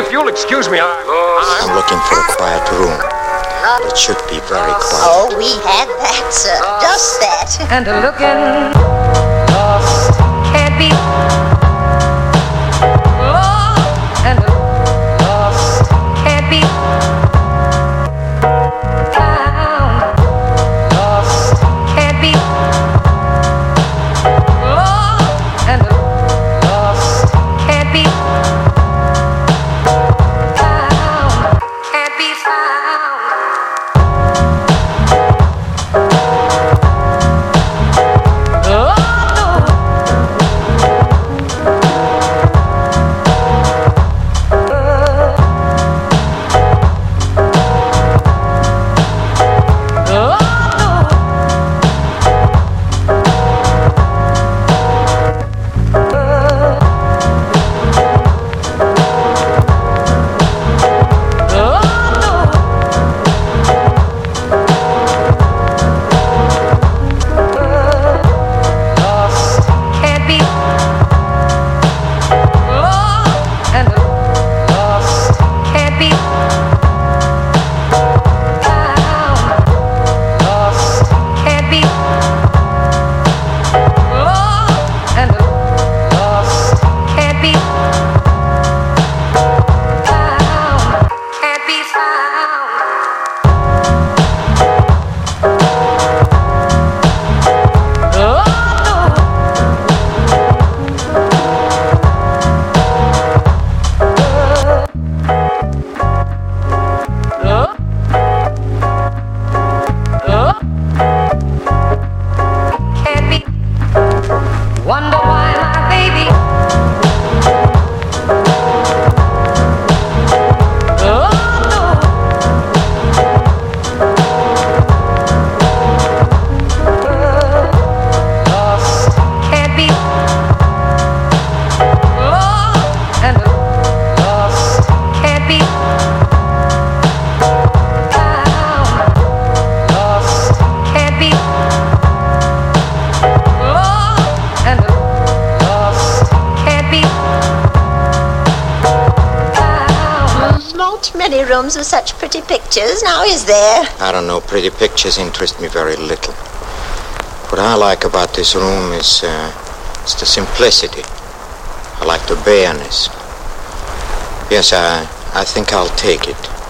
if you'll excuse me, I'm looking for a quiet room. It should be very quiet. Oh, we had that, sir. Just that. And looking lost can't be lost, and lost can't be found. Lost can't be lost, and lost can't be found. Can't be found. Wonder why my baby lost can't be lost, and lost can't be found. Lost can't be and lost can't be found. There's not many rooms with such pretty pictures, now is there? I don't know, pretty pictures interest me very little. What I like about this room is the simplicity. I like the bareness. Yes, I think I'll take it.